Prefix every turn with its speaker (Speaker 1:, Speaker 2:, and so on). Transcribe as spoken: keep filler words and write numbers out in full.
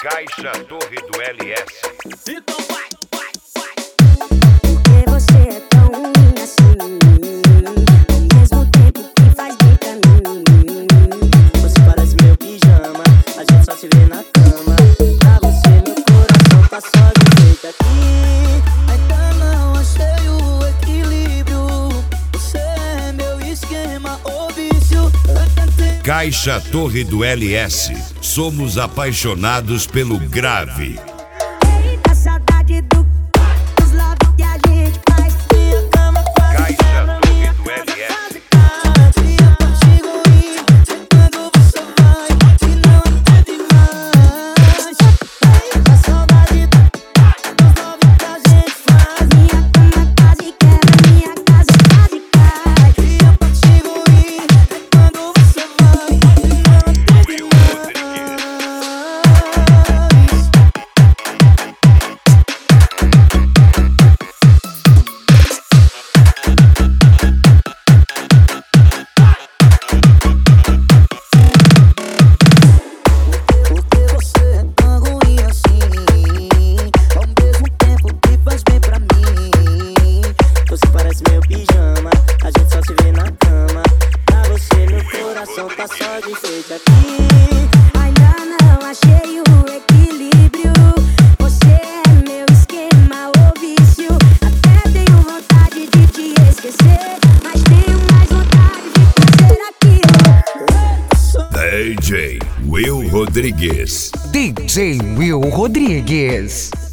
Speaker 1: Caixa Torre do L S.
Speaker 2: Então vai, vai, vai.
Speaker 3: Porque você é tão ruim assim, ao mesmo tempo que faz bem pra mim.
Speaker 4: Você parece meu pijama, a gente só se vê na cama. Pra você meu coração tá só de jeito aqui. Ainda não achei o equilíbrio. Você é meu esquema ou vício.
Speaker 1: Caixa Torre do L S. Somos apaixonados pelo grave.
Speaker 3: Eita, saudade do, dos love que a gente faz.
Speaker 4: Minha cama quase
Speaker 1: Caixa
Speaker 4: quebra,
Speaker 1: Torre
Speaker 4: minha
Speaker 1: do
Speaker 4: casa
Speaker 1: L S.
Speaker 4: quase cai. Minha contigo ir, sei quando você vai, se não é demais. Eita, saudade dos love que a gente faz.
Speaker 3: Minha cama quase quebra, minha casa quase cai.
Speaker 4: Minha contigo ir, sei quando você vai, se não é demais. Porque você é tão ruim assim, ao mesmo tempo que faz bem pra mim. Você parece meu pijama, a gente só se vê na cama. Pra você meu coração tá só de enfeite aqui.
Speaker 3: Ainda não achei o equilíbrio. Você é meu esquema ou vício. Até tenho vontade de te esquecer, mas tenho mais vontade de fazer aquilo.
Speaker 1: D J Will Rodrigues.
Speaker 5: D J Will Rodrigues.